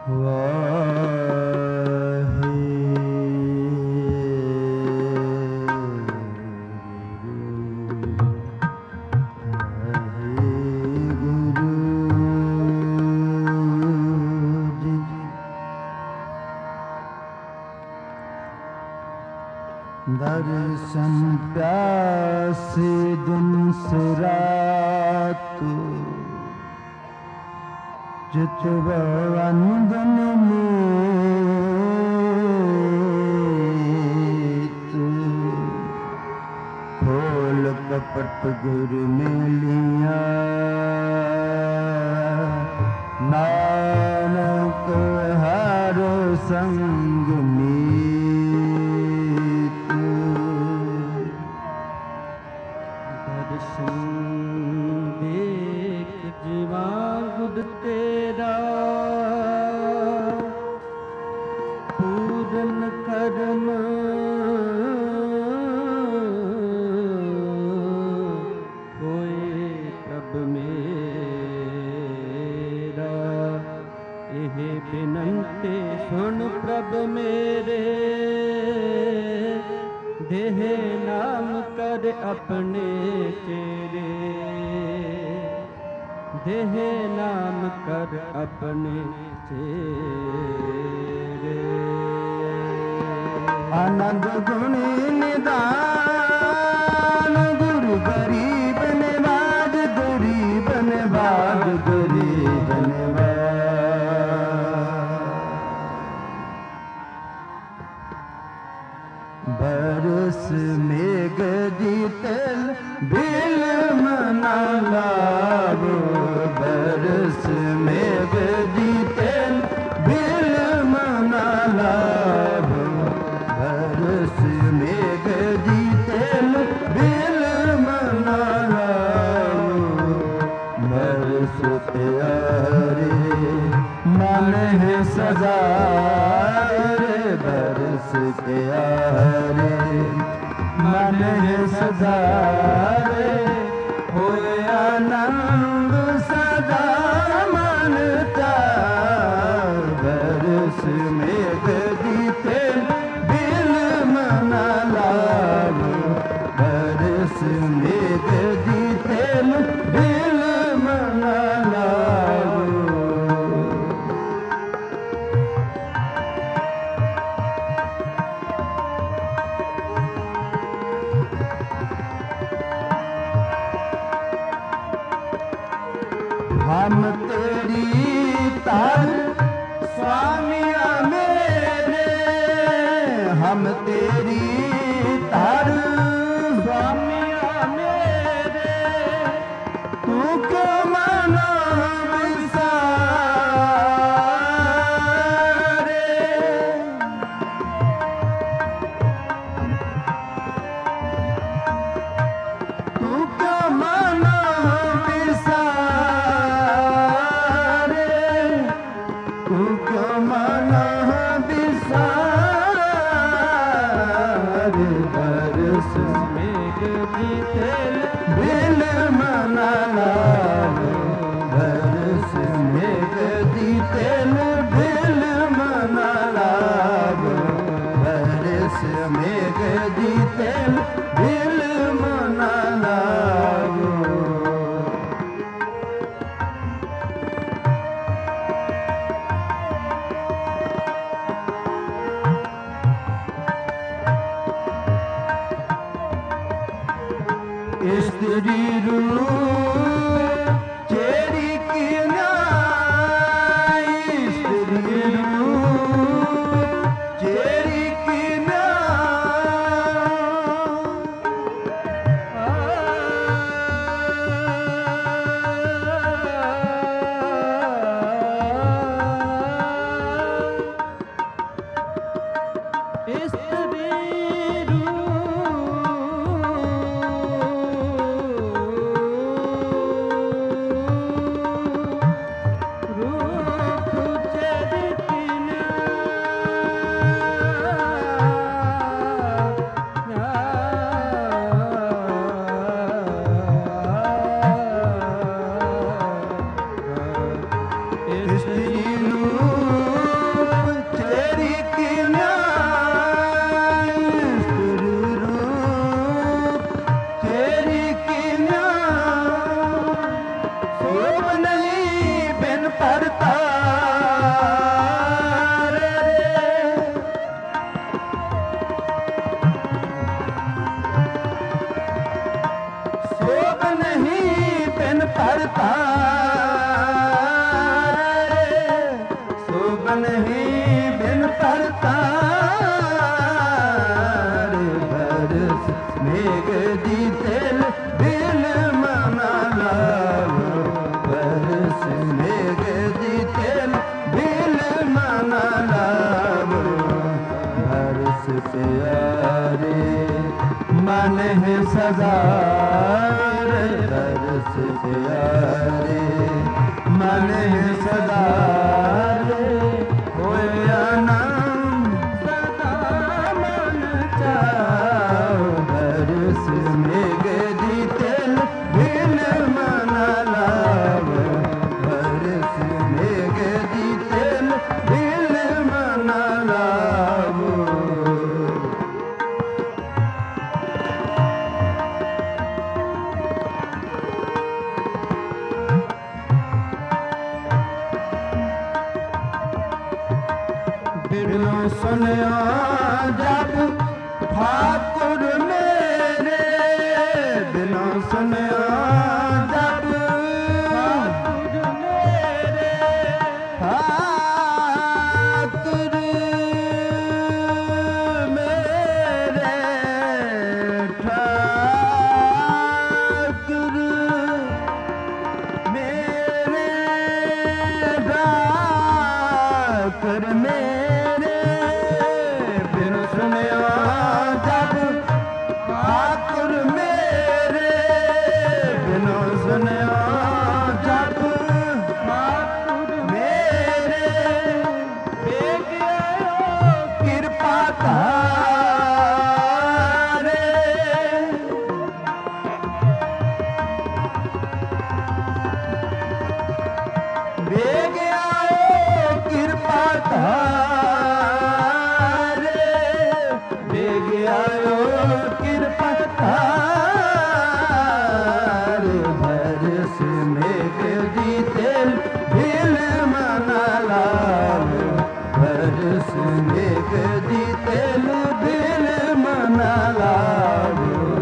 दर्शन प्यासे दिन से रात चितवन दिन नीत खोल कपट गुर में लिया नानक हारो संग तेरा पूरन कर्म होए प्रभ मेरा एह बिनंते सुन प्रभ मेरे देह नाम कर अपने तेरे देह नाम कर अपने तेरे आनंद गुणी निदान गुरु गरीब नवाज गरीब नवाज गरीब नवाज बरस मेघ जीतल बिल मना लावो बरस मेघ जीतल बिल मना लावो बरस मेघ जीतल बिल मना लावो बरस प्यारे मन है सजाए बरस प्यारे मन है सजाए होए आनंद सदा मनता बरस मेघ जीते बिल मना लावो बरस मेघ जीते बिल मना लावो हम तेरी तार स्वामिया मेरे हम तेरी तार स्वामिया मेरे तू क्यों मानो विसारे तू क्यों मानो मना बिसारे बरस मेघ जीतल बिल मना लावो बरस मेघ जीतल बिल मना लावो बरस मेघ जीतल बिल मना लावो स्त्री रूप चेरी की न्याय स्त्री रूप चेरी की स्त्री रूप बिनु सुनिया जब ठाकुर मेरे, बिनु सुनिया जब ठाकुर मेरे, ठाकुर मेरे, ठाकुर मेरे, ठाकुर मेरे, बिनु सुनिया जब ठाकुर मेरे, बिनु सुनिया जब ठाकुर मेरे, देख आयो कृपा तारे, वेग आयो कृपा तारे, वेग आयो कृपा तारे, बरस मेघ जीते दिल मना लाल, बरस मेघ जीते दिल मना लाल।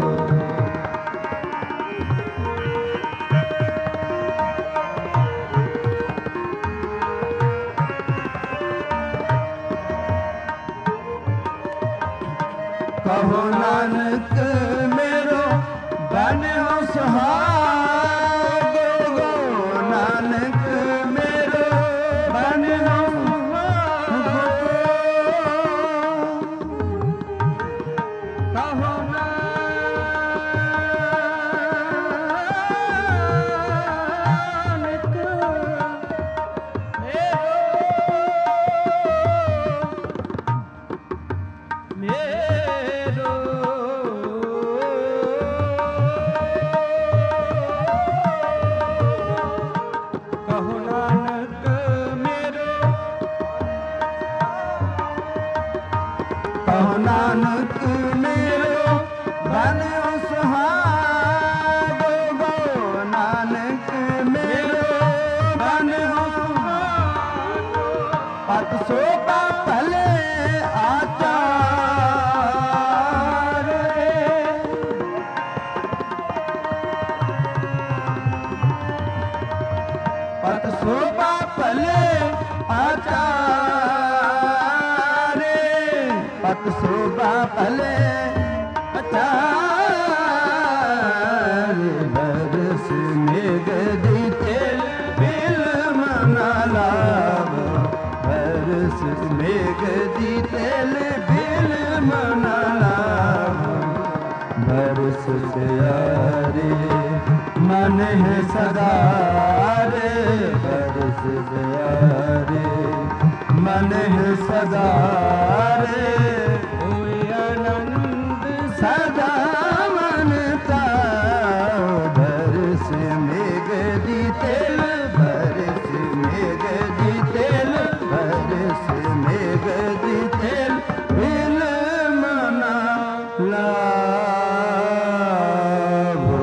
कहो नानक मेरो बनो सुहागो, गो नानक मेरो बनो सुहागो, कहो नानक मेरो कहो नानक मेरो, कहो नानक मेरो बनो सुहागो, गो नानक मेरो बनो सुहागो, पत शोभा भले आचार, पत शोभा भले आचारे, पत शोभा भले आचारे, बरस मेघ जीते बिल मना लाभ, बरस मेघ जीते बिल मना लाभ, बरस प्यारे मन है सदा रे, बरस प्यारे मन है सदा रे, होए आनंद सदा मन का, बरस मेघ जीते, बरस मेघ जीते, बरस मेघ जीते बिल मना लाभो।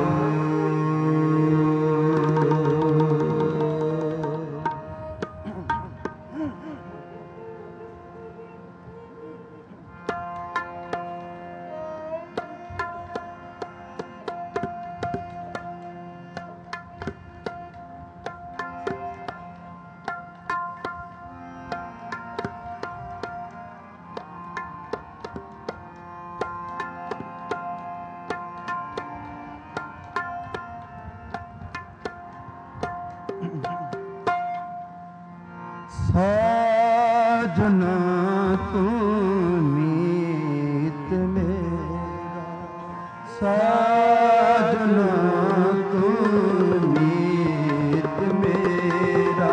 साजना तू मीत मेरा, साजना तू मीत मेरा,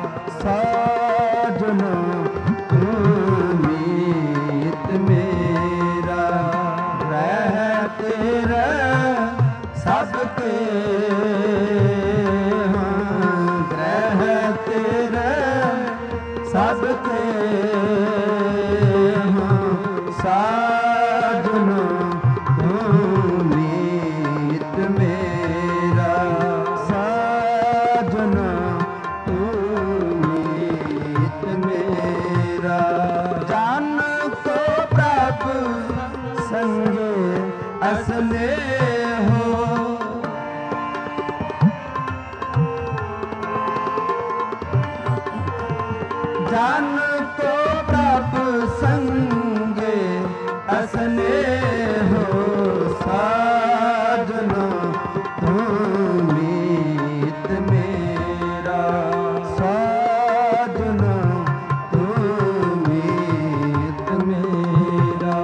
साजना तू मीत मेरा, रहते रह सबके सबके साजना तू मीत मेरा, साजना तू मीत मेरा, जान को प्रभ संगे असने हो साजना तू मीत मेरा साजना तू मीत मेरा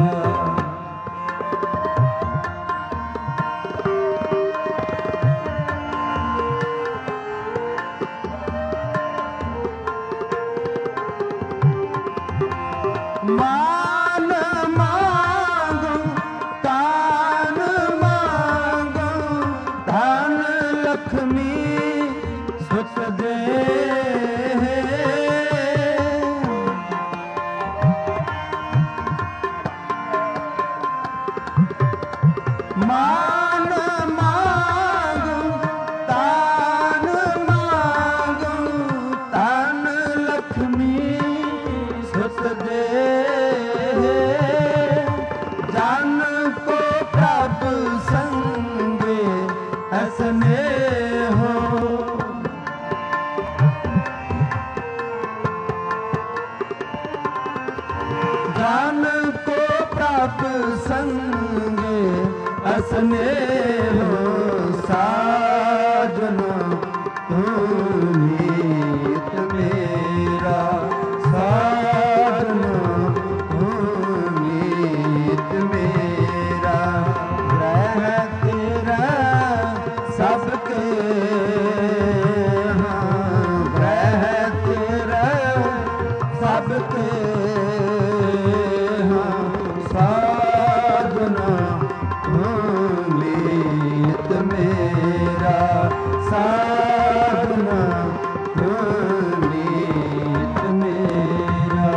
मान मांगो तान मांगो धन लक्ष्मी सुख दे मान मांगो तान मांगो धन लक्ष्मी सुख दे जान को प्रभ संगे हसने हो जान को प्रभ संगे हसने हो साजना तू मीत मेरा साजना तू मीत मेरा ग्रह तेरा सबके हाँ ग्रह तेरा सबके हाँ साजना तू मीत मेरा साजना तू मीत मेरा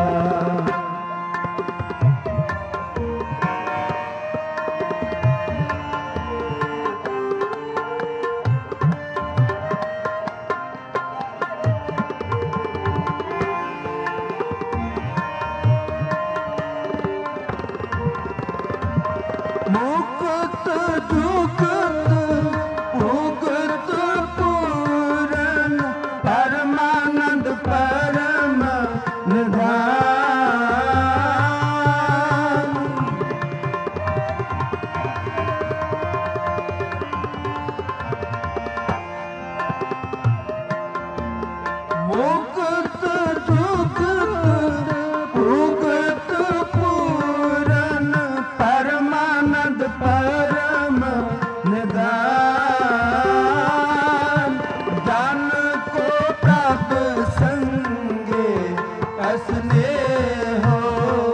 मुक्त जुगत मुक्त पूरन परमानंद परम निधान मुक्त जुगत मुक्त पूरन परमानंद परम निधान जान को प्रभ संगे असने हो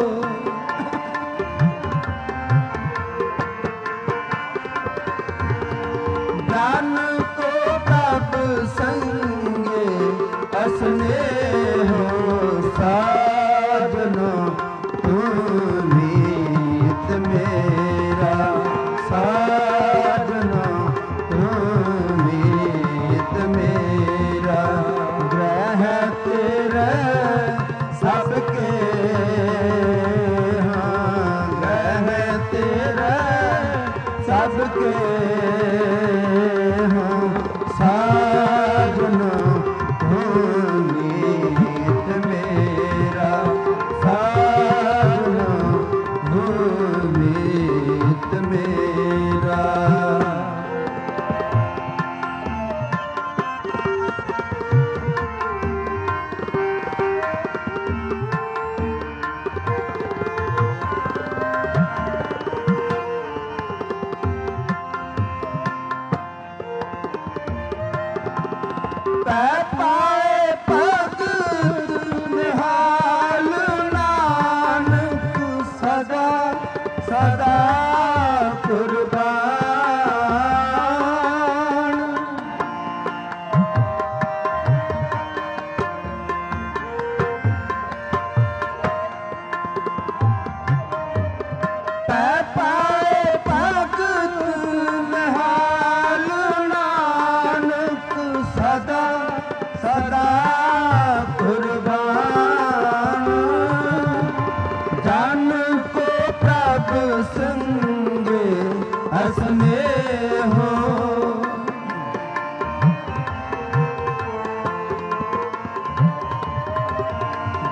जान को प्रभ संगे असने हो साजना तू मीत मेरा साजना तू मीत मेरा ग्रह तेरा सब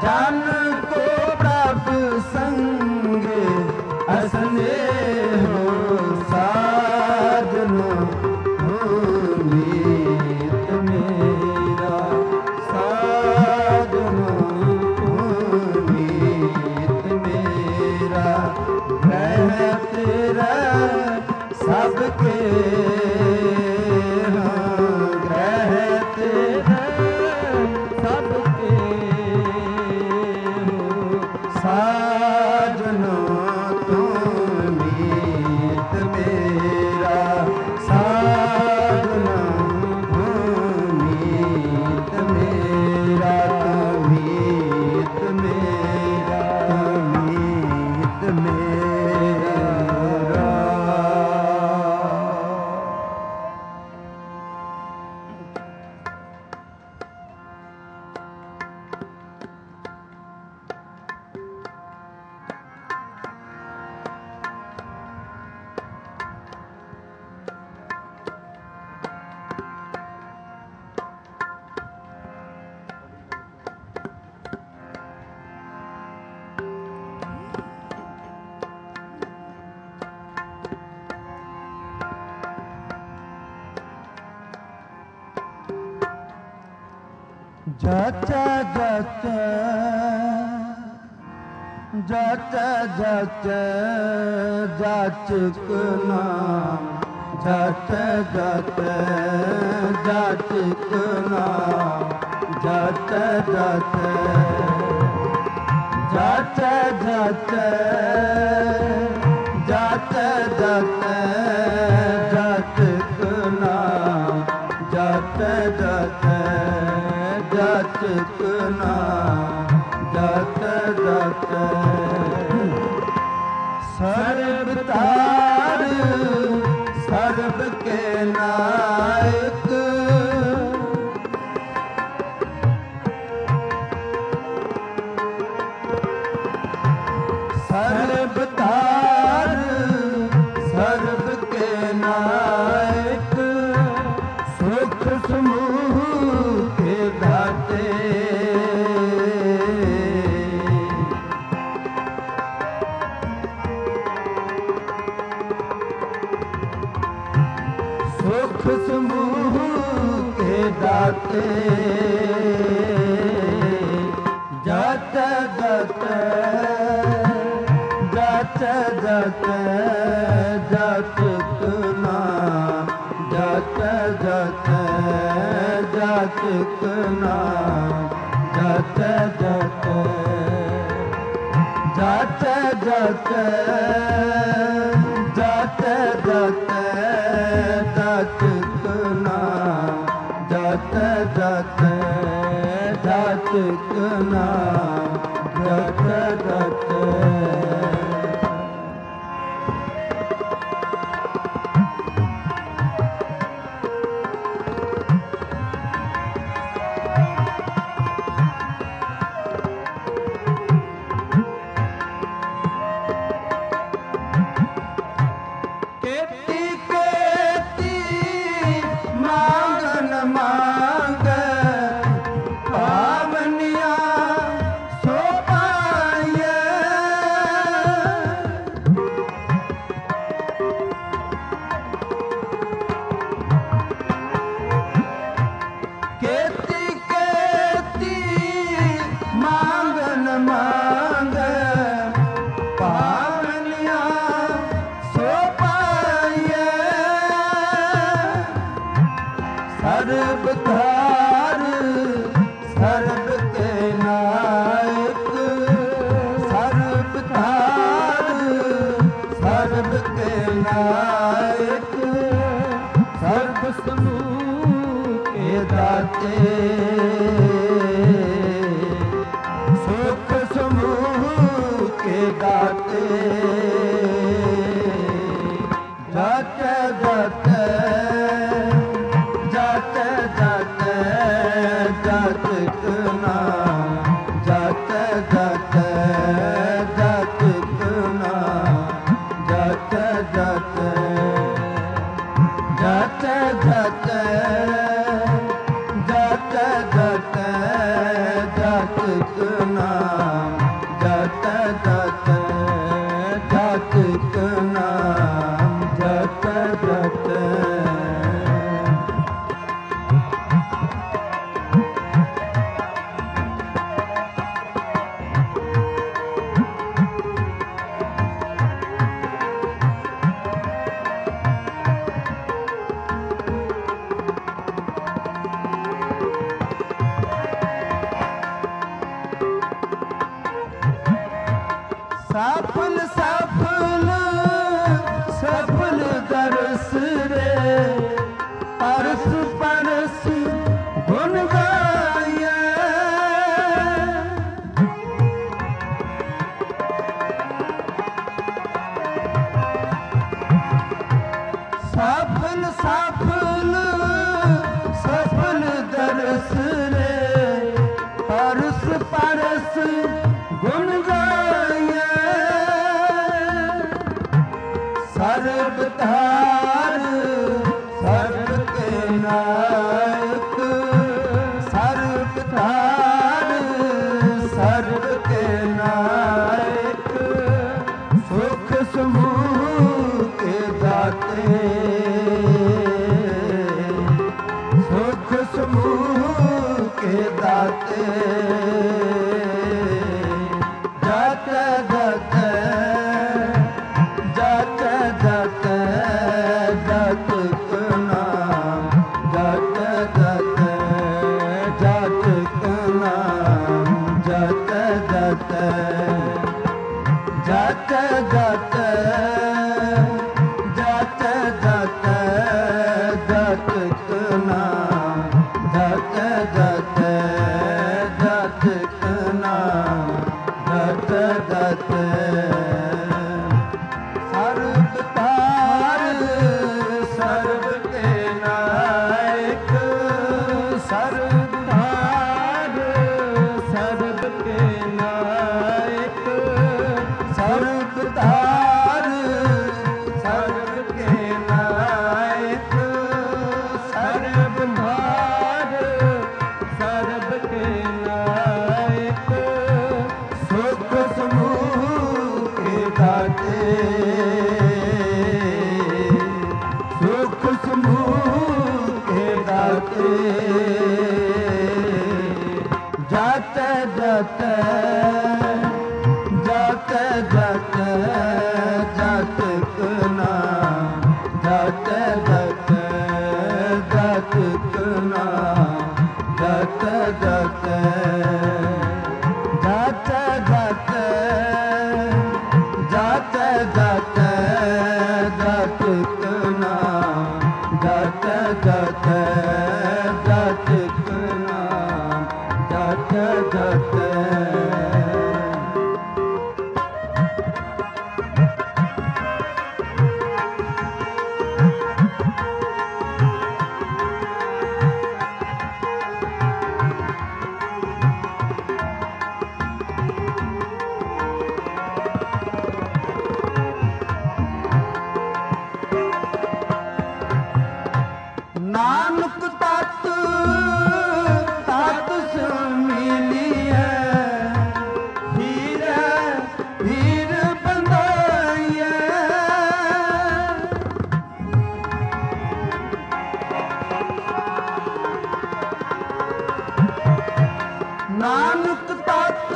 जन को प्रभु संग असने हो साजनो मीत मेरा साजनो मीत मेरा ग्रह तेरा सबके ग्रह तेरा सबके साजनो तुम मीत मेरा साजनो तुम मीत मेरा तुम मीत मेरा तुम मीत मेरा। जाचा जाचा जाचा जाचा जाचक नाम जाचा जाचा जाचक नाम जाचा जाचा जाचा जाचा जाचा जाचा जाचक नाम जाचा जाचा जाचक नाम जाता जाता सर्व तार सर्व के नायक सर्व तार सर्व के नायक सुख समूह के दाते सुख समूह के दाते जाता जाता जाता जाता जाचक नाम जाता जाता जाचक नाम जाता जाता जाता जाता जाता जाता जाचक नाम जाता जाता जाचक नाम जाता जाता। मांग पावनिया सो पाए ਜਾਤਕ ਨਾਮ ਜਤ ਜਤ ਜਾਤਕ ਨਾਮ ਜਤ ਜਤ ਸਫਲ ਸਫਲ ਸਫਲ ਦਰਸ ਰੇ ਪਰਸ ਪਰਸ ਗੁਣ ਗਾਇਆ ਸਫਲ ਸਫਲ ਸਫਲ ਦਰਸ ਰੇ ਪਰਸ ਪਰਸ ਗੁਣ ਗਾਇਆ ਸਰਬ ਧਾਰ ਸਰਬ ਕੇ ਨਾਇਕ ਸਰਬ ਧਾਰ ਸਰਬ ਕੇ ਨਾਇਕ ਸੁਖ ਸਮੂਹ ਕੇ ਦਾਤੇ ਸੁਖ ਸਮੂਹ ਕੇ ਦਾਤੇ ਜਤ ਜਤ ਜਤ ਜਤ ਜਾਤਕ ਨਾਮ ਜਤ ਜਤ ਜਾਤਕ ਨਾਮ ਜਤ ਜਤ ਜਤ ਜਤ ਜਤ ਜਤ ਜਾਤਕ ਨਾਮ ਜਤ ਜਤ ਜਾਤਕ ਨਾਮ ਜਤ ਜਤ ਸਰਬ ਧਾਰ ਸਰਬ ਕੇ ਨਾਇਕ ਸਰਬ ਧਾਰ ਸਰਬ ਕੇ ਨਾਇਕ ਸਰਬ ਧਾਰ ਸਰਬ ਕੇ ਨਾਇਕ ਸਰਬ ਧਾਰ ਸਰਬ ਕੇ ਨਾਇਕ ਸੁਖ ਸਮੂਹ ਕੇ ਦਾਤੇ ਸੁਖ ਸਮੂਹ ਕੇ ਦਾਤੇ ਜਤ ਜਤ ਜਤ ਜਤ ਜਾਤਕ ਨਾਮ ਜਤ ਜਤ ਜਾਤਕ ਨਾਮ ਜਤ ਜਤ ਜਤ ਜਤ ਜਤ ਜਤ ਜਾਤਕ ਨਾਮ ਜਤ ਜਤ ਜਾਤਕ ਨਾਮ ਜਤ ਜਤ ਨਾਨਕ ਤਤ ਤਤ ਸੁਮਿਲੀਐ ਹੀਰ ਹੀਰ ਬੰਦਾਈਐ ਨਾਨਕ ਤਤ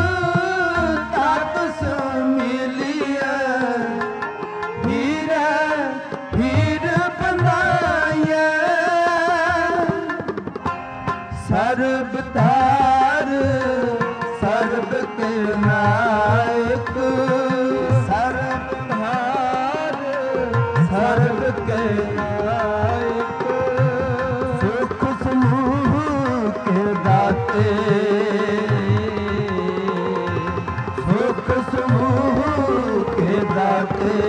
ਤਤ ਸੁਮਿਲੀਐ ਹੀਰ ਹੀਰ ਬੰਦਾਈਐ ਸਰਬ ਧਾਰ ਸਰਬ ਕੇ ਨਾਇਕ ਸਰਬ ਧਾਰ ਸਰਬ ਕੇ ਨਾਇਕ ਸੁਖ ਸਮੂਹ ਕੇ ਦਾਤੇ ਸੁਖ ਸਮੂਹ ਕੇ ਦਾਤੇ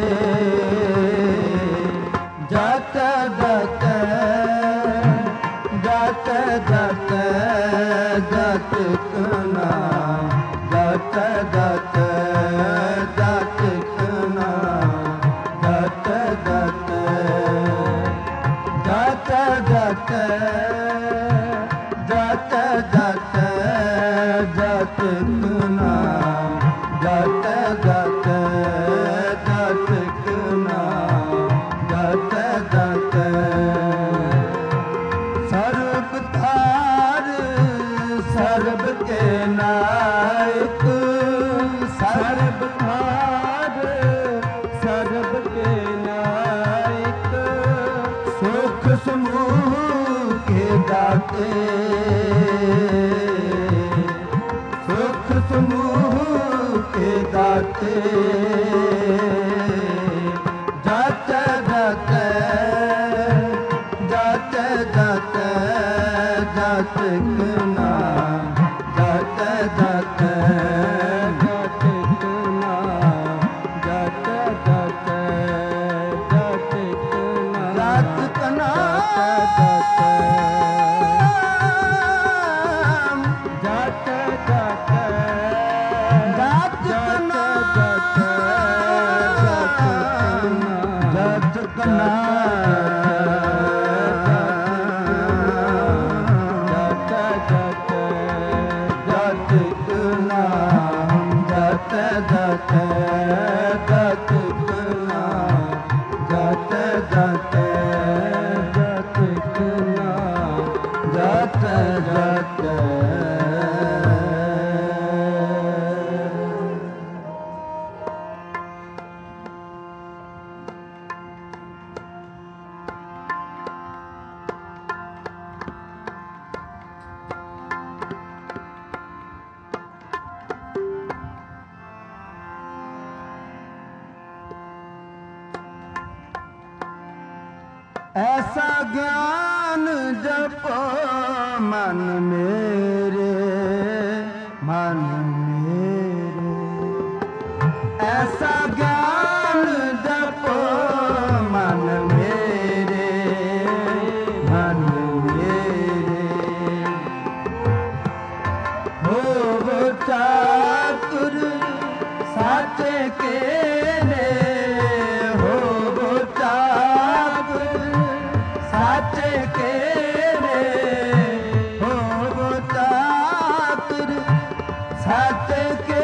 ਜਤ ਜਤ ਜਤ ਜਤ ਜਾਤਕ ਨਾਮ ਜਤ ਜਤ ਜਾਤਕ ਨਾਮ ਜਤ ਜਤ ਜਤ ਜਤ ਜਤ ਜਤ जाचकना जात जात जाचकना जात जात सर्ब थार सर्ब के नायक सर्ब थार सर्ब के नायक सुख समूह के दाते सुख समूह के दाते जात जात जात जात जाचकना जात जात जाचकना जात जात जाचकना जाचकना जात जात जाचकना जाचकना ऐसा ज्ञान जपो मन मेरे मन मेरे ऐसा ज्ञान जपो मन मेरे मन मेरे हो वो चातुर साचे के ने हो वो चातुर साचे के रे हो वो चातुर साचे के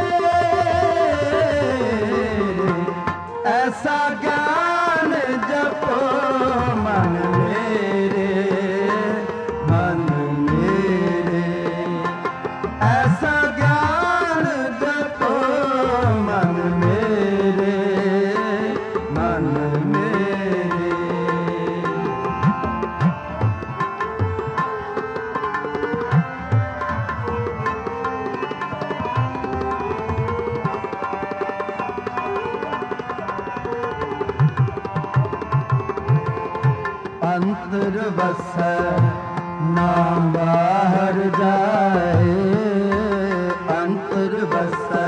ऐसा ज्ञान जपो मन मेरे मन मेरे ऐसा ज्ञान जपो मन मेरे मन मेरे अंतर बसे ना बाहर जाए अंतर बसे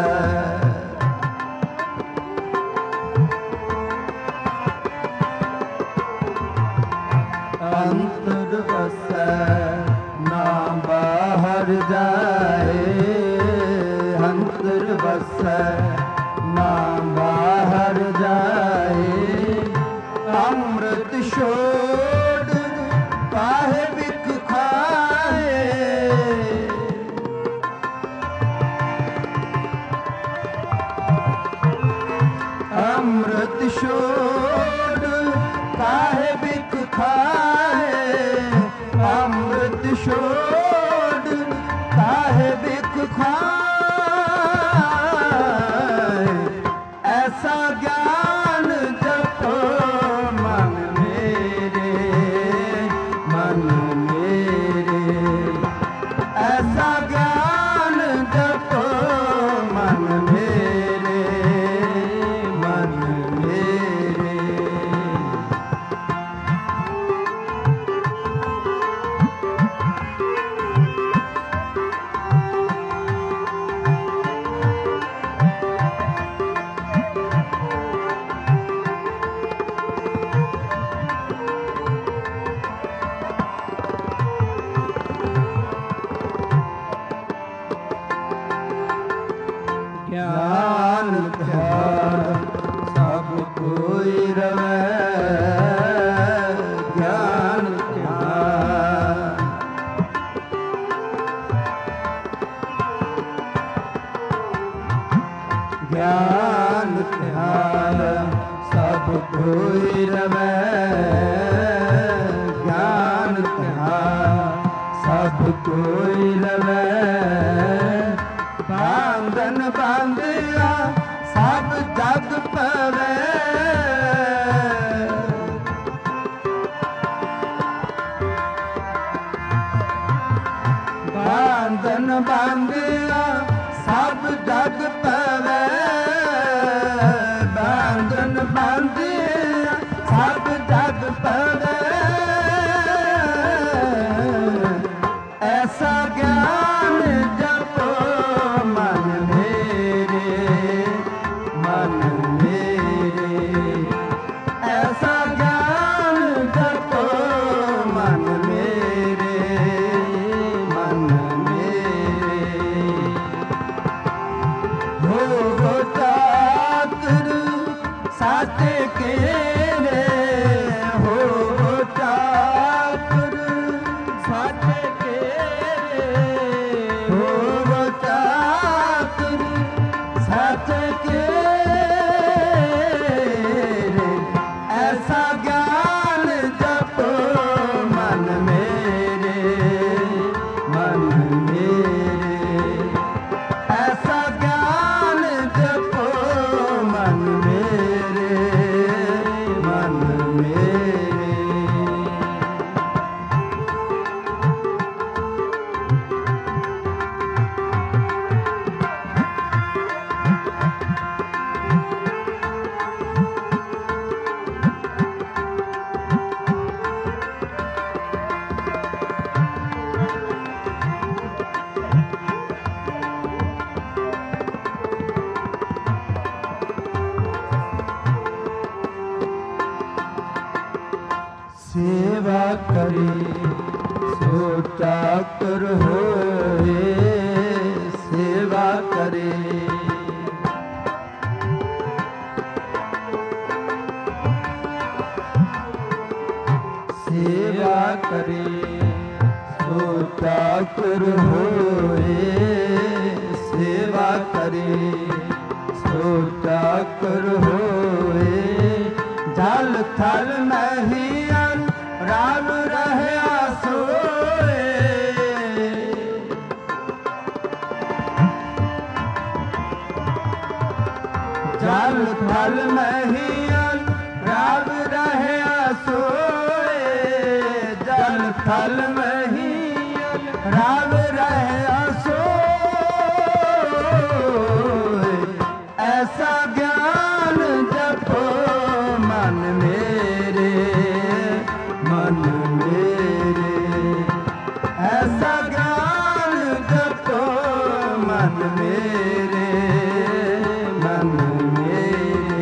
अंतर बसे ना बाहर जाए अंतर बसे ना बाहर जाए अमृत छोड़ काहे बिख खाए अमृत छोड़ काहे बिख खाए अमृत छोड़ काहे बिख खाए ऐसा ज्ञान जपो मन मेरे मन मेरे ऐसा ज्ञान जपो मन मेरे मन मेरे ज्ञान ध्यान सब कोई रवे ज्ञान ध्यान ज्ञान ध्यान सब कोई रवै, ज्ञान ध्यान सब कोई रवै। बांधन बांधिया सब जग पवै, बांधन बांधिया सब जग पवै, बांधन बांधिया सब जग पवै। ऐसा ज्ञान जपो मन मेरे, मन मेरे, ऐसा ज्ञान जपो मन मेरे, मन मेरे। हो चातुर साचे केरे, हो चातुर साचे केरे, हो चातुर साचे केरे। ऐसा ज्ञान जपो मन मेरे, मन मेरे, ऐसा ज्ञान जपो मन मेरे, मन मेरे। सेवा करे सो चाकर होए, सेवा करे सेवा करे सो चाकर होए, सेवा करे सो चाकर होए। जल थल महियन राम रहया सोए, जल थल महियन राम रहया सोए, जल थल महियन राम रहया सोए। ऐसा ज्ञान जपो मन मेरे, मन मेरे, ऐसा ज्ञान जपो मन मेरे, मन मेरे।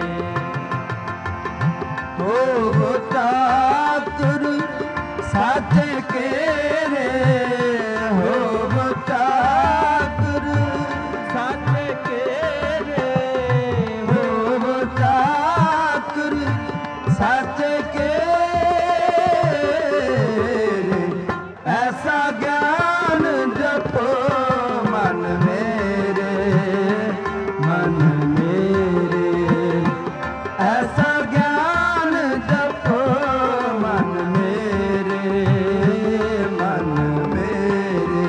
हो चातुर साचे केरे, हो चातुर साचे केरे, हो चातुर साचे केरे। ऐसा ज्ञान जपो मन मेरे, मन मेरे, ऐसा ज्ञान जपो मन मेरे, मन मेरे।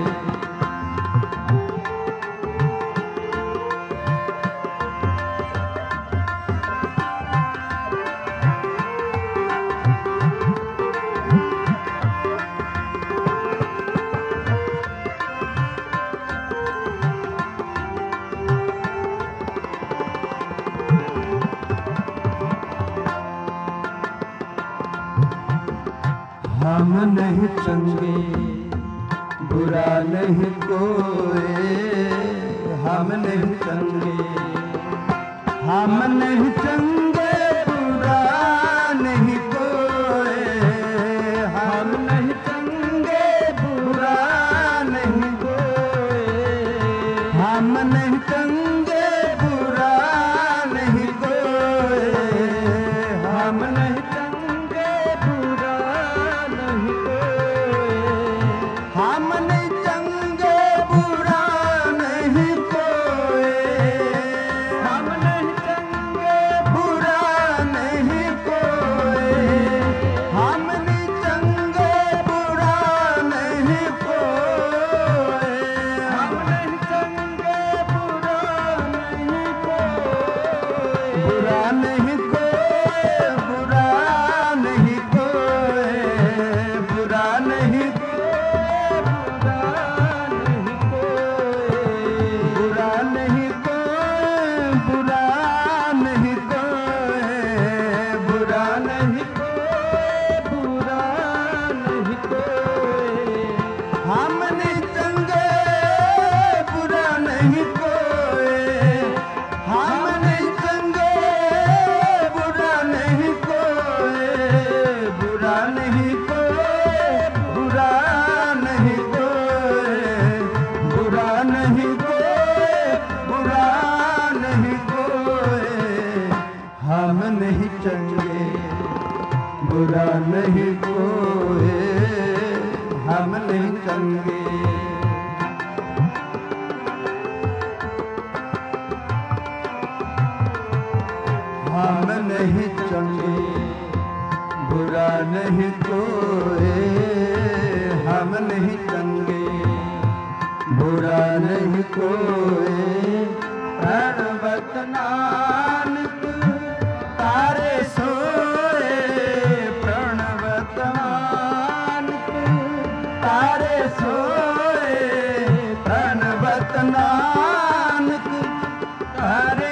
हम नहीं चंगे बुरा नहीं कोई, हम नहीं चंगे, हम नहीं चंगे बुरा नहीं कोई, हम नहीं चंगे बुरा नहीं कोई, हम नहीं चंगे बुरा नहीं कोई, हम नहीं चंगे बुरा नहीं कोई, हम नहीं चंगे बुरा नहीं कोई, नहीं कोई, बुरा नहीं कोई, हम नहीं चंगे, बुरा नहीं कोई, हम नहीं चंगे। हम नहीं चंगे, बुरा नहीं कोई, हम नहीं चंगे, बुरा नहीं कोई। प्रणवत नानक तारे सोए, प्रणवत नानक तारे सोए, प्रणवत नानक तारे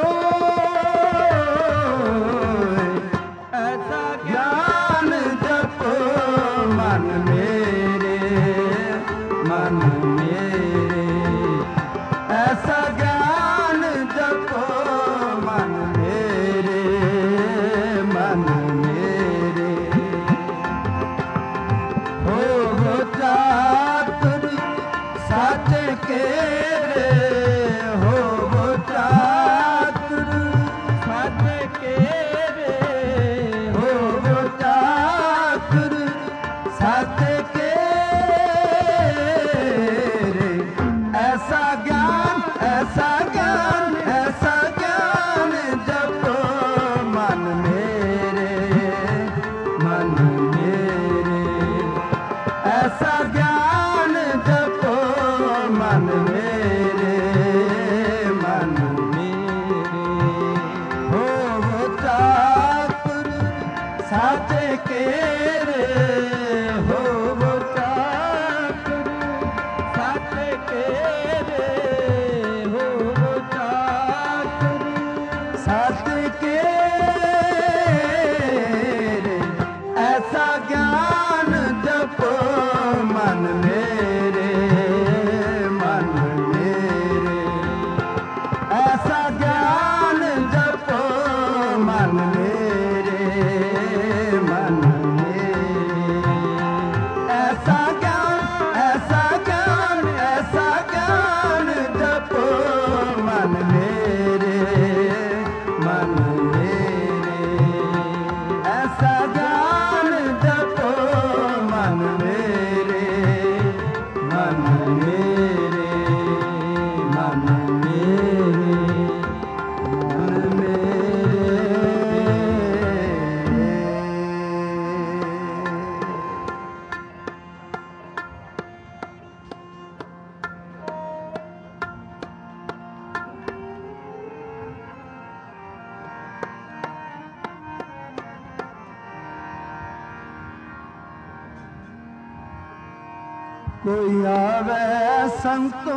कोई आवे संतो,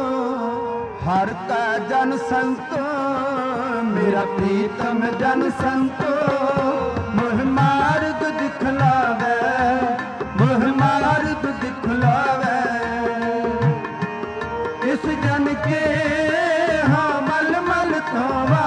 हर का जन संतो, मेरा प्रीतम जन संतो, मोह मार्ग दिखलावे, मोह मार्ग दिखलावे। इस जन के हाँ मल मल धोवा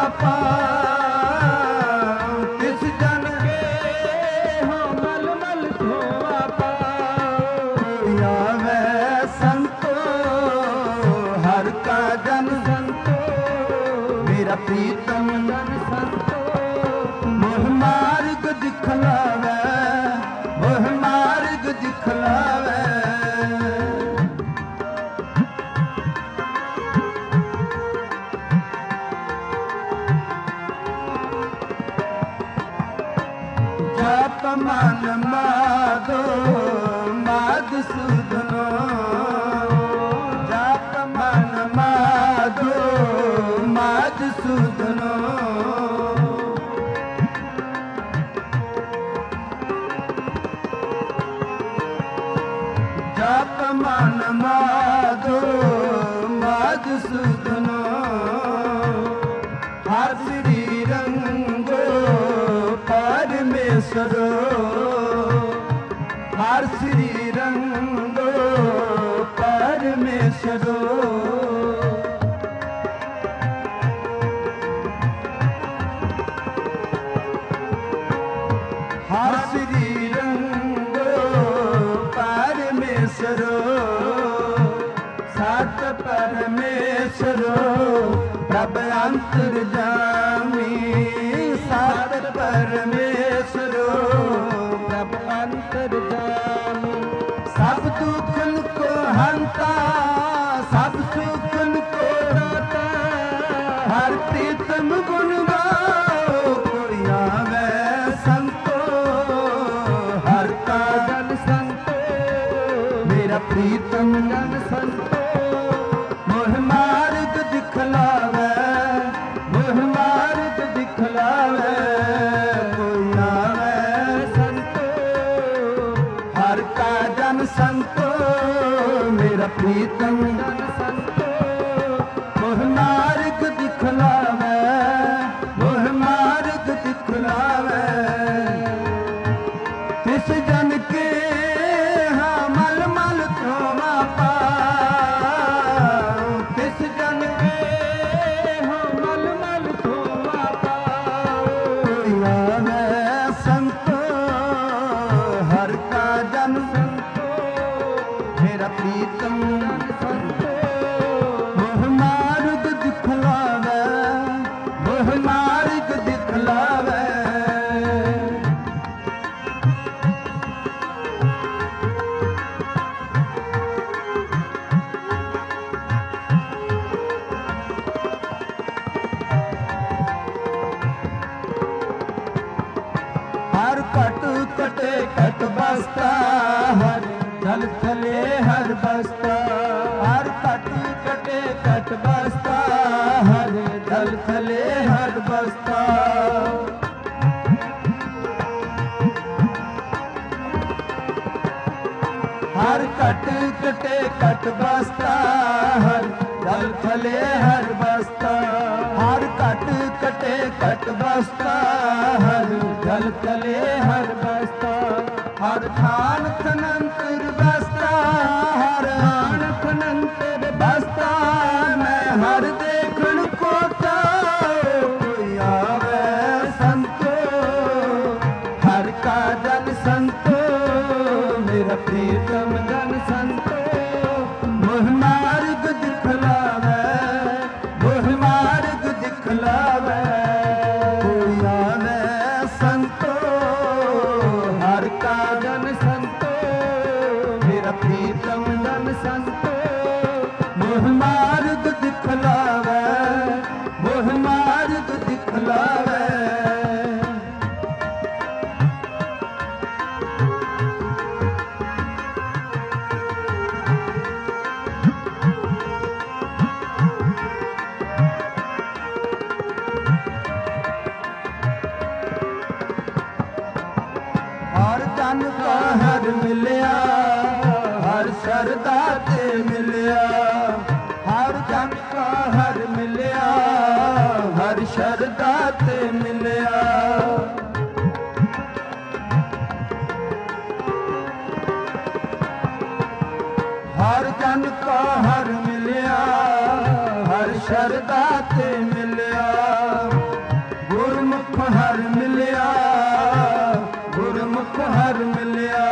पाओ, इस जन के हाँ मल मल धोवा पाओ। कोई आवे संतो, हर का जन संतो, मेरा प्रीतम जन संतो, मोह मार्ग दिखलावे, मोह मार्ग दिखलावे। जाप मन माधो मधुसूदनो, जाप मन माधो मधुसूदनो। जाप मन माधो मधुसूदनो, हर श्री रंगो परमेश्वरो, हर श्री रंगो परमेश्वरो। हर श्री रंगो परमेश्वरो, सत परमेश्वरो प्रभ अंतर्यामी सात परमेश्वरो प्रभ अंतर्यामी सब दुखन को हंता सब सुखन को दाता हर प्रीतम गुण गाओ कोई आवे संतो हर का जन संतो मेरा प्रीतम जन संतो मोह मार्ग दिखलावे मोह मार्ग दिखलावे कोई आवे संतो हर का जन संतो मेरा प्रीतम जन संतो मोह मार्ग दिखलावे मोह मार्ग दिखलावे तिस जन के हाँ मल मल धोवा पाओ तिस जन के हो मल मल धोवा पाओ कोई आवे संतो हर का जन संतो मेरा प्रीतम जन संतो मोह मार्ग दिखलावे मोह मार्ग दिखलावे हर कट कटे कट बसता हर जल थले हर बसता हर कट कटे कट बसता हर जल थले हर बसता हर कट कटे कट बसता हर जल थले हर बसता हर कट कटे कट बसता हर जल थले हर बसता हर थान थनंतर बसता हर थान थनंतर बसता मैं हर देखण को चाओ कोई आवे संतो हर का जन संतो मेरा प्रीतम जन संतो मोह मार्ग दिखलावे मोह मार्ग दिखलावे कोई आवे संतो हर का जन संतो मेरा प्रीतम जन संतो मोह मार्ग दिखलावे मोह मार्ग दिखलावे हर जन का हर मिलिया हर शरदा ते मिलिया हर जन का हर मिलिया हर शरदा ते मिलिया हर जन का हर मिलिया हर शरदा ते मिलिया गुरमुख हर मिलिया गुरमुख हर मिलिया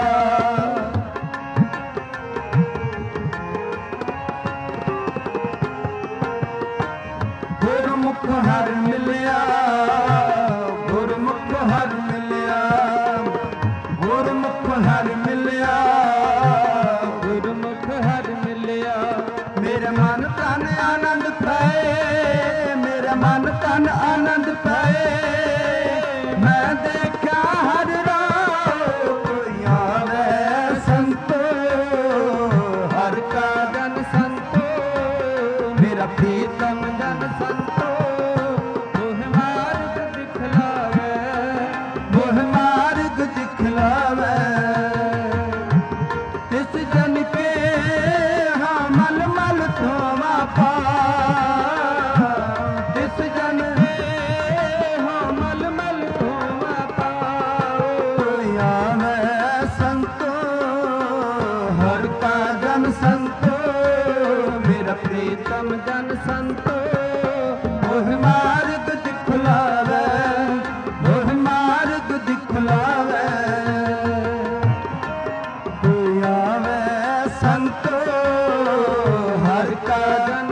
गुरमुख हर मिलिया गुरमुख हर मिलिया गुरमुख हर मिलिया गुरमुख हर मिलिया मेरे मन तन आनंद पाए मेरे मन तन आनंद पाए मैं देखा हर राह कोई आवे संतो हर का जन संतो मेरा प्रीतम जन संतो मोह मार्ग दिखलावे मोह मार्ग दिखलावे तिस जन के हाँ मल मल धोवा पा तिस जन हो मल मल धोवा पाओ कोई आवे संतो हर का जन संतो मेरा प्रीतम जन संतो मोह मार्ग दिखलावे मोह मार्ग दिखलावे कोई आवे संतो हर का जन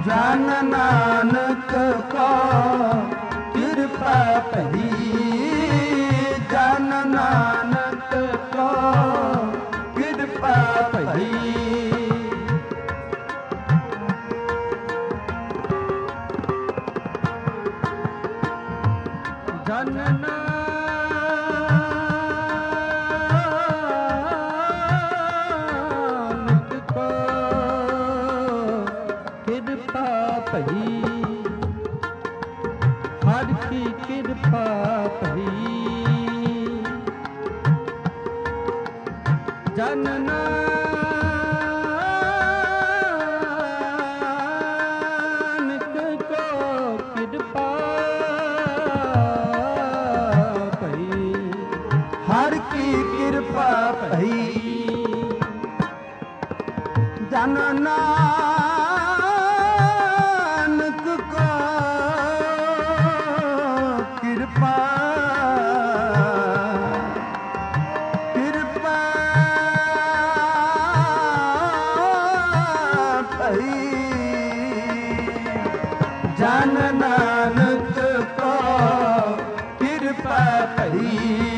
ਜਨ ਨਾਨਕ ਕੋ ਕਿਰਪਾ ਭਈ, ਜਨ ਨਾਨਕ ਕੋ ਕਿਰਪਾ ਭਈ। ਜਨ ਨਾਨਕ ਕੋ ਕਿਰਪਾ ਭਈ, ਹਰ ਕੀ ਕਿਰਪਾ ਭਈ। ਜਨ ਨਾਨਕ ਕੋ ਕਿਰਪਾ ਭਈ, ਹਰ ਕੀ ਕਿਰਪਾ ਭਈ। ਜਨ ਨਾਨਕ ਕੋ ਕਿਰਪਾ ਕਿਰਪਾ ਭਈ। ਜਨ ਨਾਨਕ ਕੋ ਕਿਰਪਾ ਭਈ,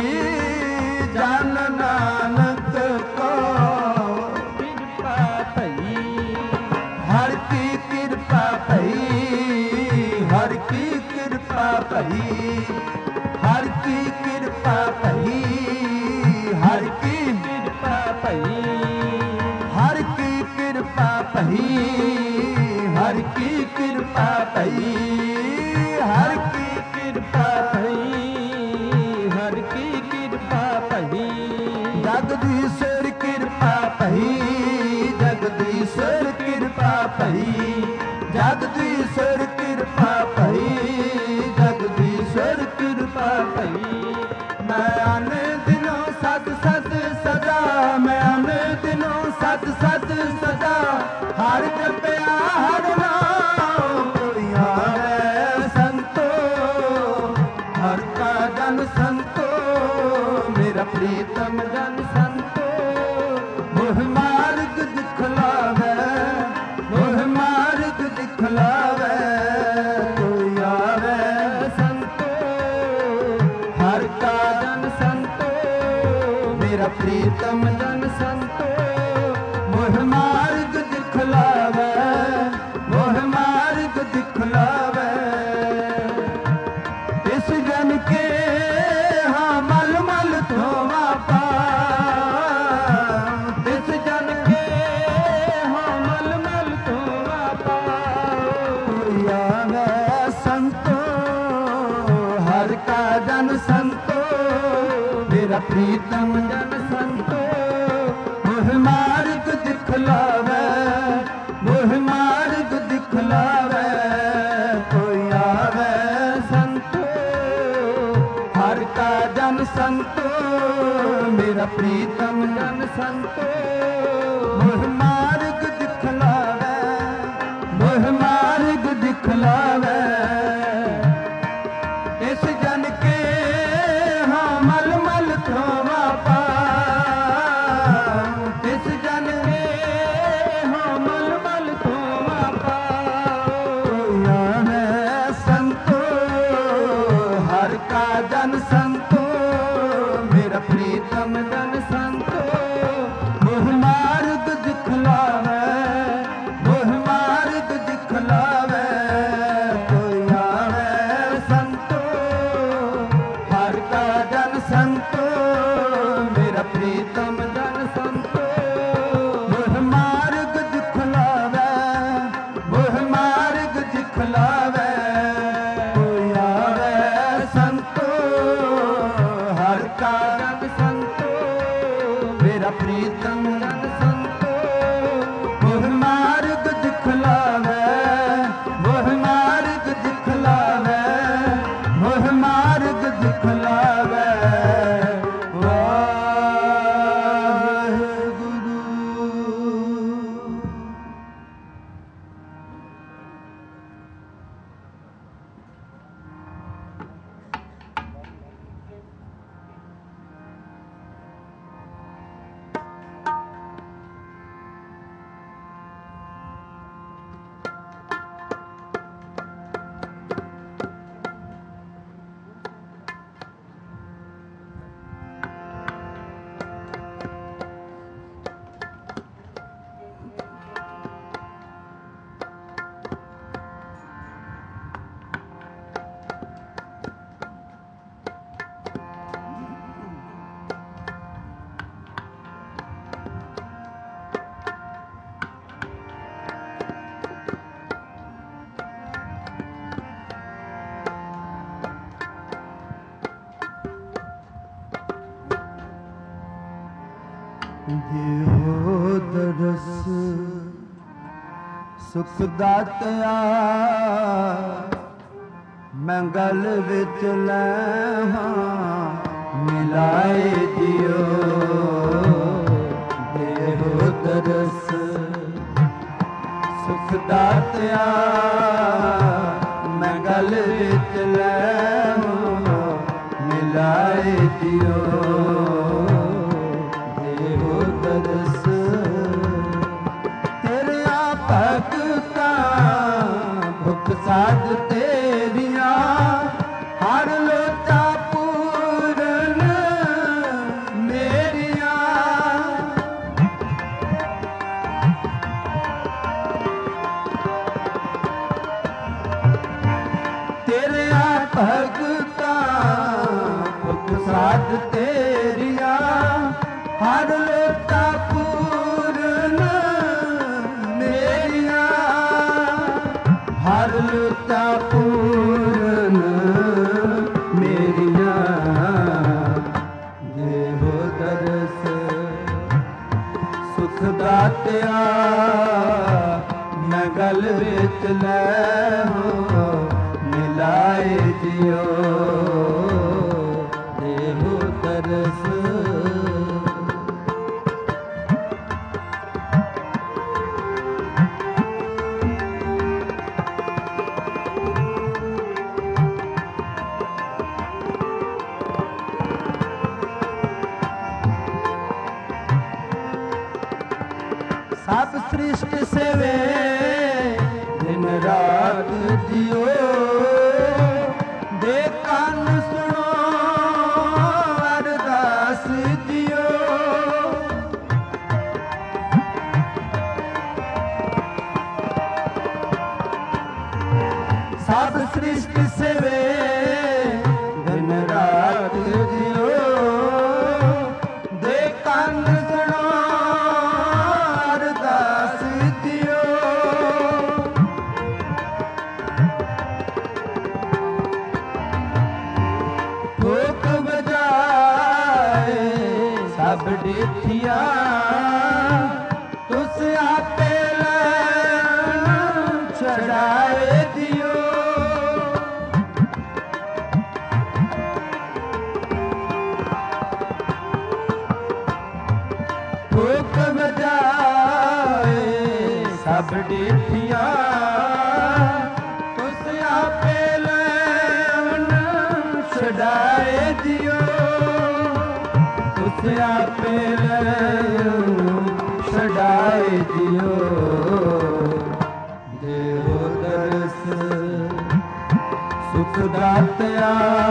ਜਨ ਨਾਨਕ ਕੋ ਕਿਰਪਾ ਭਈ। ਹਰ ਕੀ ਕਿਰਪਾ ਭਈ, ਹਰ ਕੀ ਕਿਰਪਾ ਭਈ, ਹਰ ਕੀ ਕਿਰਪਾ ਭਈ, ਹਰ ਕੀ ਕਿਰਪਾ ਭਈ, ਹਰ ਕੀ ਕਿਰਪਾ ਭਈ, ਹਰ ਕੀ ਕਿਰਪਾ ਭਈ, ਹਰ ਕੀ ਕਿਰਪਾ ਭਈ। ਹਰ ਕੀ ਕਿਰਪਾ ਭਈ। ਜਗਦੀਸ਼ਰ ਕਿਰਪਾ ਭਈ, ਜਗਦੀਸ਼ਰ ਕਿਰਪਾ ਭਈ, ਜਗਦੀਸ਼ਰ ਕਿਰਪਾ ਭਈ, ਜਗਦੀਸ਼ਰ ਕਿਰਪਾ ਭਈ। ਮੈਂ ਅਨ ਦਿਨੋਂ ਸਤ ਸਤ ਸਦਾ, ਮੈਂ ਅਨ ਦਿਨੋਂ ਸਤ ਸਤ ਸਦਾ, ਹਰ ਜਪਿਆ ਹਰ ਨਾਮ ਕੋਈ ਆਵੇ ਸੰਤੋ, ਹਰ ਕਾ ਜਨ ਸੰਤੋ, ਮੇਰਾ ਪ੍ਰੀਤਮ ਜਨ ਸੰਤੋ। ਮੋਹ ਮਾਰਗ ਦਿਖਲਾਵੇ, ਮੋਹ ਮਾਰਗ ਦਿਖਲਾਵੇ, ਕੋਈ ਆਵੇ ਸੰਤੋ, ਹਰ ਕਾ ਜਨ ਸੰਤੋ, ਮੇਰਾ ਪ੍ਰੀਤਮ ਜਨ ਸੰਤੋ। ਮੋਹ ਮਾਰਗ ਦਿਖਲਾਵੇ, ਮੋਹ ਮਾਰਗ ਦਿਖਲਾਵੇ। ਇਸ ਜਨ ਕੇ ਹਾਂ ਮਲ ਮਲ ਧੋਵਾ ਪਾ, ਇਸ ਜਨ ਕੇ ਹਾਂ ਮਲ ਮਲ ਧੋਵਾ ਪਾਓ। ਕੋਈ ਆਵੇ ਸੰਤੋ, ਹਰ ਕਾ ਜਨ ਸੰਤੋ, ਮੇਰਾ ਪ੍ਰੀਤਮ ਜਨ ਸੰਤੋ। ਮੋਹ ਮਾਰਗ ਦਿਖਲਾਵੇ, ਮੋਹ ਮਾਰਗ ਦਿਖਲਾਵੇ, ਕੋਈ ਆਵੇ ਸੰਤੋ, ਹਰ ਕਾ ਜਨ ਸੰਤੋ, ਮੇਰਾ ਪ੍ਰੀਤਮ ਜਨ ਸੰਤੋ। ਮੋਹ ਮਾਰਗ ਦਿਖਲਾਵੇ, ਮੋਹ ਮਾਰਗ ਦਿਖਲਾਵੇ। ਇਸ ਜਨ ਕੇ ਹਾਂ ਮਲ ਮਲ ਧੋਵਾ ਪਾ, ਇਸ ਜਨ ਕੇ ਹਾਂ ਮਲ ਮਲ ਧੋਵਾ ਪਾਓ। ਕੋਈ ਆਵੇ ਸੰਤੋ, ਹਰ ਕਾ ਜਨ ਸੰਤੋ, ਮੇਰਾ ਪ੍ਰੀਤਮ ਜਨ ਸੰਤੋ। ਮੋਹ ਮਾਰਗ ਦਿਖਲਾਵੇ, ਮੋਹ ਮਾਰਗ ਦਿਖਲਾਵੇ, ਕੋਈ ਆਵੇ ਸੰਤੋ, ਹਰ ਕਾ ਜਨ ਸੰਤੋ, ਮੇਰਾ ਪ੍ਰੀਤਮ ਜਨ ਸੰਤੋ। ਮੋਹ ਮਾਰਗ ਦਿਖਲਾਵੇ, ਮੋਹ ਮਾਰਗ ਦਿਖਲਾਵੇ, ਕੋਈ ਆਵੇ ਸੰਤੋ, ਹਰ ਕਾ ਜਨ ਸੰਤੋ, ਮੇਰਾ ਪ੍ਰੀਤਮ ਜਨ ਸੰਤੋ। ਮੋਹ ਮਾਰਗ ਦਿਖਲਾਵੇ, ਮੋਹ ਮਾਰਗ ਦਿਖਲਾਵੇ, ਮੋਹ ਮਾਰਗ ਦਿਖਲਾਵੇ। ਵਾਹਿਗੁਰੂ। ਦੇਹੋ ਦਰਸ ਸੁਖ ਦਾਤਿਆ ਮੈਂ ਗਲ ਵਿੱਚ ਲੈਵਾਂ ਮਿਲਾਏ ਦਿਓ ਦੇਹੋ ਦਰਸ ਸੁਖ ਦਾਤਿਆ ਮੈਂ ਗਲ ਵਿੱਚ ਲੈਵਾਂ ਮਿਲਾਏ ਦਿਓ ਦੇਹੋ ਦਰਸ ਤੇਰਿਆਂ ਭਗਤਾਂ ਭੁਖ ਸਾਧ ਤੇਰੀਆਂ ਹਰ ਲੋਚਾ ਪੂਰਨ ਮੇਰੀਆਂ ਤੇਰਿਆਂ ਭਗਤਾਂ ਭੁਖ ਸਾਧ ਤੇਰੀਆਂ ਹਰ ਲੋਚਾ ਪੂਰਨ ਮੇਰੀਆਂ ਹਰ ਲੋਚਾ ਪੂਰਨ ਮੇਰੀਆਂ ਦੇਹੋ ਦਰਸ ਸੁਖ ਦਾਤਿਆ ਮੈਂ ਗਲ ਵਿੱਚ ਲੈ ਮਿਲਾਏ ਦਿਓ ਦੇਹੋ ਦਰਸ ਸਭ ਸ੍ਰਿਸ਼ਟ ਸੇਵੇ ਦਿਨ ਰਾਤ ਜਿਉ ਦੇ ਕੰਨ ਸੁਣੋ ਅਰਦਾਸ ਜਿਉ ਸਭ ਸ੍ਰਿਸ਼ਟ ਸੇਵੇ ਦਿਨ ਰਾਤ ਜਿਉ ਦੇ ਕੰਨ ਸੁਣੋ ਠੋਕ ਵਜਾਏ ਸਭ ਡਿਠੀਆਂ ਤੁਸ ਆਪੇ ਲੈਣ ਛੜਾਏ ਦਿਓ ਠੋਕ ਵਜਾਏ ਸਭ ਡਿਠੀਆਂ ਤੁਸ ਆਪੇ ਛਡਾਏ ਦਿਓ ਤੁਸ ਆਪੇ ਛਡਾਏ ਦਿਓ ਦੇਹੋ ਦਰਸ ਸੁਖ ਦਾਤਿਆ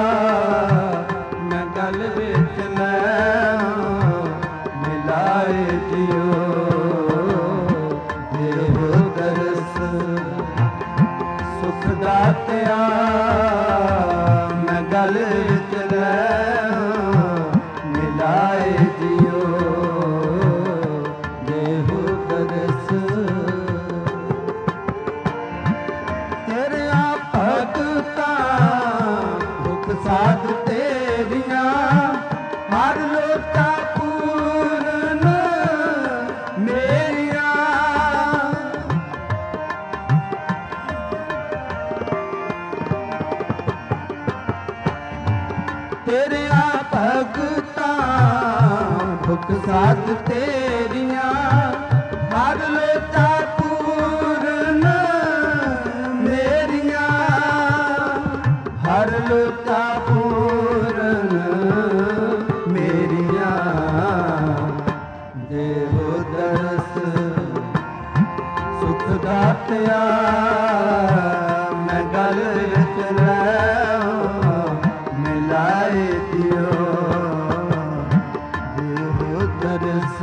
ਮੈਂ ਗਲ ਵਿੱਚ ਲੈ ਮਿਲਾਏ ਦਿਓ ਦੇਹੋ ਦਰਸ ਸੁਖ ਦਾਤਿਆ ਗਲ ਵਿੱਚ ਲੈ ਮਿਲਾਏ ਦਿਓ ਦੇਹੋ ਦਰਸ ਤੇਰਿਆਂ ਭਗਤਾਂ ਭੁਖ ਸਾਧ ਤੇਰੀਆਂ ਹਰ ਲੋਚਾ ਪੂਰਨ ਮੇਰੀਆਂ ਤੇਰਿਆਂ ਭਗਤਾਂ ਭੁਖ ਸਾਧ ਤੇਰੀਆਂ ਹਰ ਲੋਚਾ ਪੂਰਨ ਮੇਰੀਆਂ ਹਰ ਲੋਚਾ ਪੂਰਨ ਮੇਰੀਆਂ ਦੇਹੋ ਦਰਸ ਸੁਖ ਦਾਤਿਆ ਮੈਂ ਗਲ ਵਿੱਚ ਲੈ ਮਿਲਾਏ ਦਿਓ ਦੇਹੋ ਦਰਸ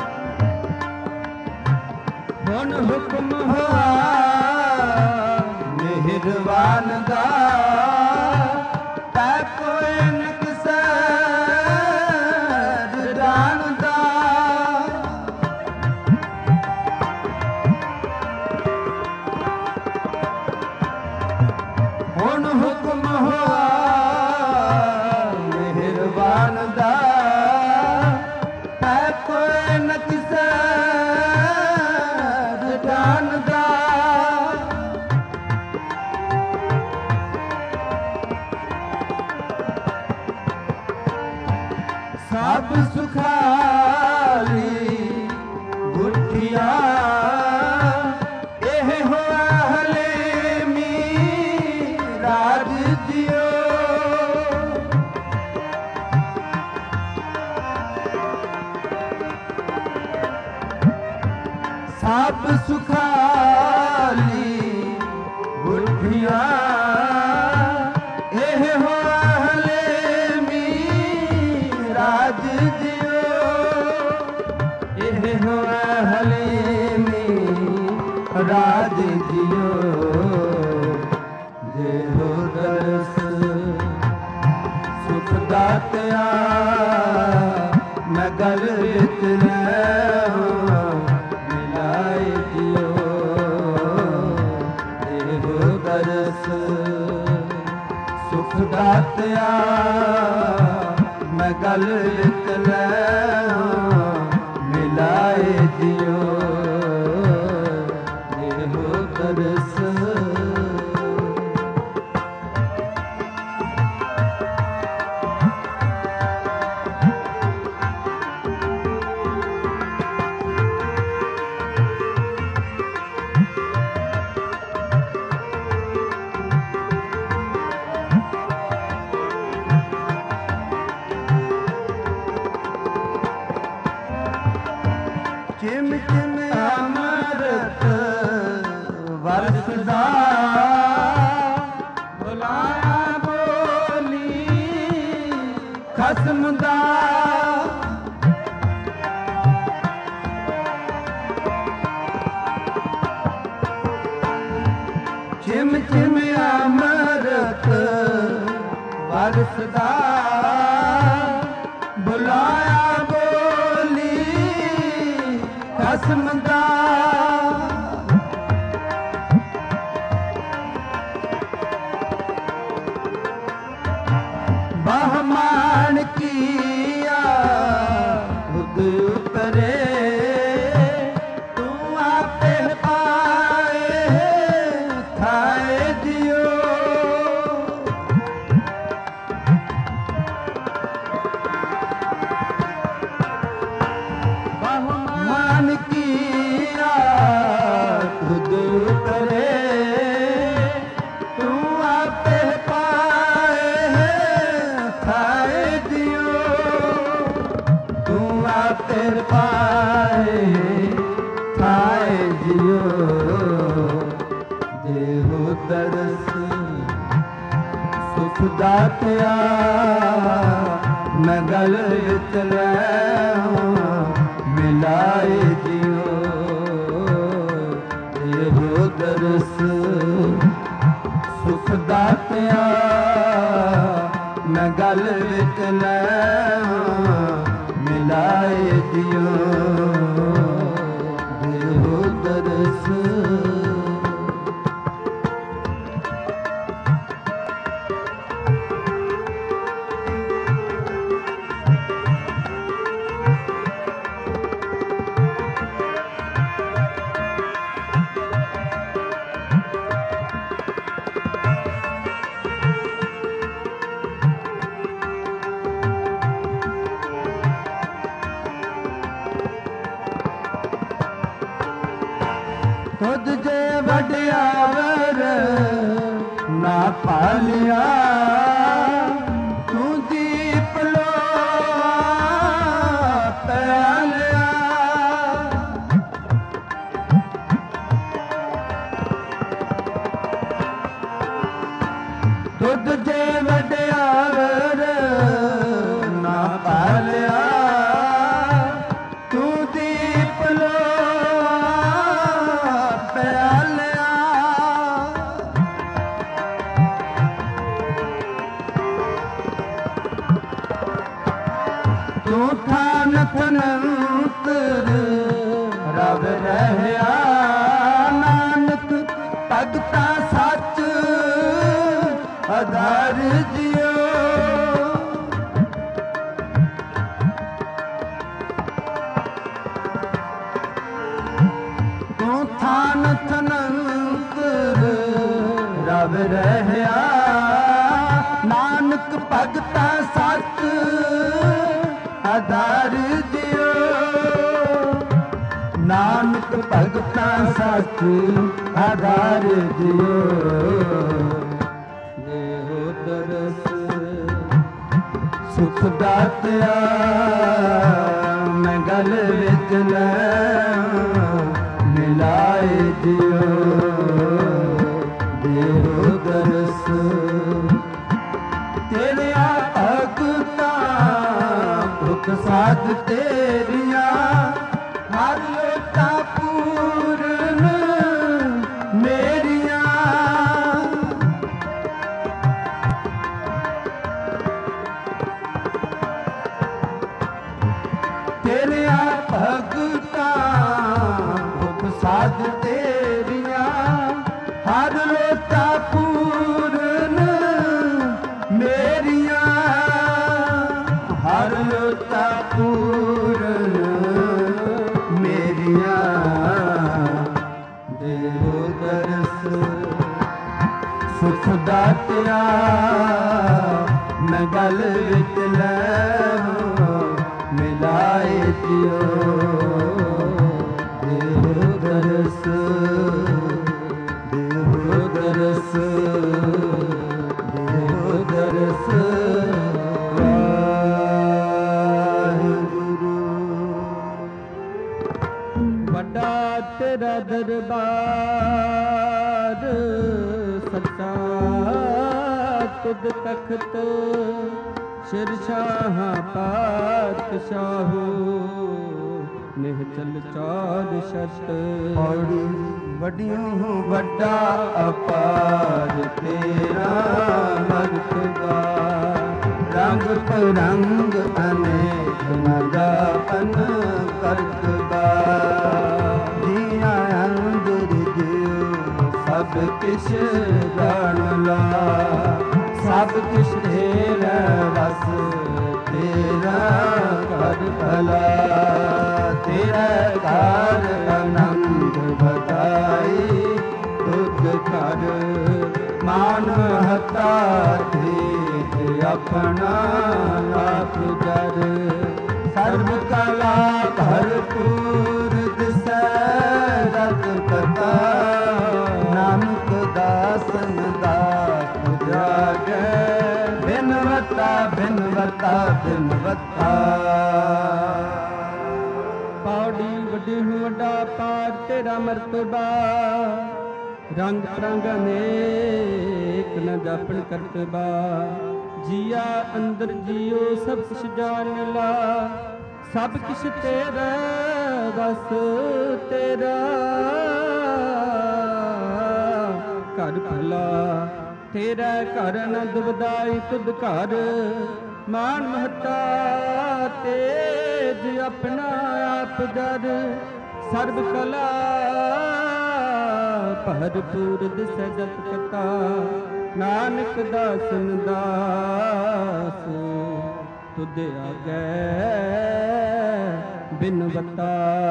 ਹੁਣ ਹੁਕਮ ਹੋਆ सब सुखाली गुठिया एह हो हलेमी राज जियो सब सुखाली गुठिया एह हो हलेमी राज जियो एह हो हलेमी राज जियो जे हो दरस सुख दातिया मैं गल विच मिलाए जियो जे हो दरस सुख दातिया मैं गल विच मिलाए जियो जे हो दरस चिम चिम अमृत वरसदा बुलाया बोली खसमदा चिम चिम अमृत वरसदा बुलाया बोली खसमदा बहमान किया खुद उतरे तू आपे पाए थाए दियो बहमान किया खुद उतरे तू आपे पाए थाए दियो तू आपे पाए थाए दियो देहो दरस सुख दातिया मैं गल विच मिलाए जियो देहो दरस सुख दातिया मैं गल विच मिलाए जियो देहो दरस खुद जे वड्यावर ना पालिया तू दीप लो प्यालिया खुद जे वड्यावर ना पालिया तू दीप लो प्यालिया तू थान थनंत रब रहया नानक भगता सच आधार जियो तू थान थनंत रब रहया नानक भगता सच ਆਧਾਰ ਦਿਓ ਨਾਨਕ ਭਗਤਾਂ ਸੱਚ ਆਧਾਰ ਦਿਓ ਦੇਹੋ ਦਰਸ ਸੁਖ ਦਾਤਿਆ ਮੈਂ ਗਲ ਵਿੱਚ ਲੈ ਮਿਲਾਏ ਦਿਓ ਦੇਹੋ ਦਰਸ ਤੇਰਿਆ ਭਗਤਾਂ ਭੁਖ ਸਾਧ ਤੇਰੀਆਂ ਹਰ ਲੋਟਾ ਪੂਰਨ ਮੇਰੀਆਂ ਤੇਰਿਆ ਭਗਤਾਂ ਭੁਖ ਸਾਧ ਤੇਰੀਆਂ ਹਰ ਲੋਟਾ ਪੂਰਨ ਮੇਰੀਆਂ ਹਰ ਲੋਟਾ ਪੂਰਨ ਮੇਰੀਆਂ ਦੇਹੋ ਦਰਸ ਸੁਖ ਦਾਤਿਆ ਮੈਂ ਗਲ ਵਿੱਚ ਲੈ ਮਿਲਾਏ ਦਿਓ ਦੇਹੋ ਦਰਸ ਦੇਹੋ ਦਰਸ ਦੇਹੋ ਦਰਸ ਵੱਡਾ ਤੇਰਾ ਦਰਬਾਰ ਸੱਚਾ ਤੁਧ ਤਖਤ ਸਿਰ ਸ਼ਾਹਾਂ ਪਾਤਸ਼ਾਹੋ ਨਿਹਚਲ ਚਾਰ ਸ਼ਤ ਔੜੀ ਵੱਡਿਓ ਵੱਡਾ ਅਪਾਰ ਤੇਰਾ ਮਰਤਬਾ ਰੰਗ ਪਰੰਗ ਅਨੇਕ ਨਗਾਪਨ ਕਰਤਬਾ ਜੀਆਂ ਅੰਦਰ ਜਿਉ ਸਭ ਕਿਛ ਜਾਣ ਲਾ ਸਭ ਕਿਛ ਤੇਰਾ ਵਸ ਤੇਰਾ ਕਰ ਭਲਾ ਤੇਰਾ ਘਰ ਆਨੰਦ ਬਤਾਈ ਤੁਧ ਕਰ ਮਾਨ ਹਤਾ ਤੇ ਆਪਣਾ ਆਪ ਜਰ ਸਰਬ ਕਲਾ ਭਰਪੂਰ ਦਿਸੈ ਰਤ ਪਤਾ ਨਾਨਕ ਦਾਸਨ ਦਾਸ ਜਾਗੈ ਬਿਨਵਤਾ ਬਿਨਵਤਾ ਬਿਨਵਤਾ ਪੌੜੀ ਵੱਡੀ ਵੱਡਾ ਪਾਰ ਤੇਰਾ ਮਰਤਬਾ ਰੰਗ ਰੰਗ ਅਨੇਕ ਨ ਜਾਪਣ ਕਰਤਬਾ ਜੀਆ ਅੰਦਰ ਜੀਓ ਸਭ ਕੁਛ ਜਾਣ ਲਾ ਸਭ ਕੁਛ ਤੇਰਾ ਵਸ ਤੇਰਾ ਘਰ ਭਲਾ ਤੇਰਾ ਘਰ ਆਨੰਦ ਵਧਾਈ ਤੁਧ ਘਰ ਮਾਨ ਮਹਤਾ ਤੇਜ ਆਪਣਾ ਆਪ ਜਰ ਸਰਬ ਕਲਾ ਭਰਪੂਰ ਦਿਸੈ ਜਤ ਕਤਾ ਨਾਨਕ ਦਾਸਨ ਦਾਸ ਤੁਧ ਆਗੈ ਬਿਨਵਤਾ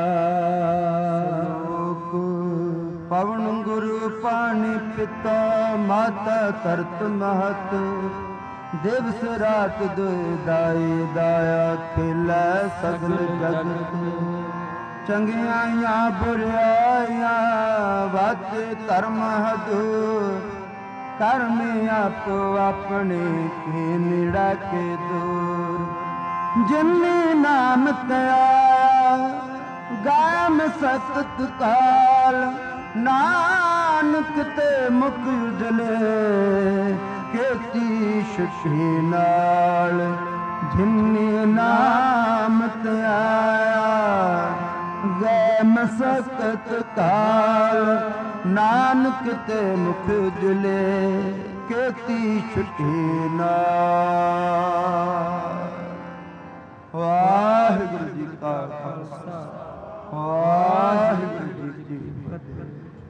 ਪਵਨ ਗੁਰੂ ਪਾਣੀ ਪਿਤਾ ਮਾਤਾ ਤਰਤ ਮਹਤ ਦਿਵਸ ਰਾਤ ਦੁਇ ਦਾਈ ਦਾਇਆ ਖਿਲੈ ਸਗਲ ਜਗਤ ਚੰਗਿਆਈਆਂ ਬੁਰਿਆਈਆਂ ਵਾਜੇ ਧਰਮ ਹਦੂਰ ਕਰਮ ਆਪੋ ਆਪਣੇ ਕੀ ਨਿੜਾ ਕੇ ਦੂਰ ਜਿਨਨੇ ਨਾਮ ਤਿਆ ਗਾਮ ਸਤਤ ਕਾਲ ਨਾਨਕ ਤੇ ਮੁਖ ਉਜਲੇ ਕੀਤੀ ਸ਼ੁਸ਼ੀ ਨਾਲ ਜਿਨਨੇ ਨਾਮ ਤਿਆ ਗੈ ਮਸਕਤ ਕਾਲ ਨਾਨਕ ਤੇ ਮੁਖ ਉਜਲੇ ਕੀਤੀ ਛੁੱਟੀ ਨਾਲ ਵਾਹਿਗੁਰੂ ਜੀ ਕਾ ਖਾਲਸਾ ਵਾਹਿਗੁਰੂ ਜੀ ਕੀ ਫਤਿਹ।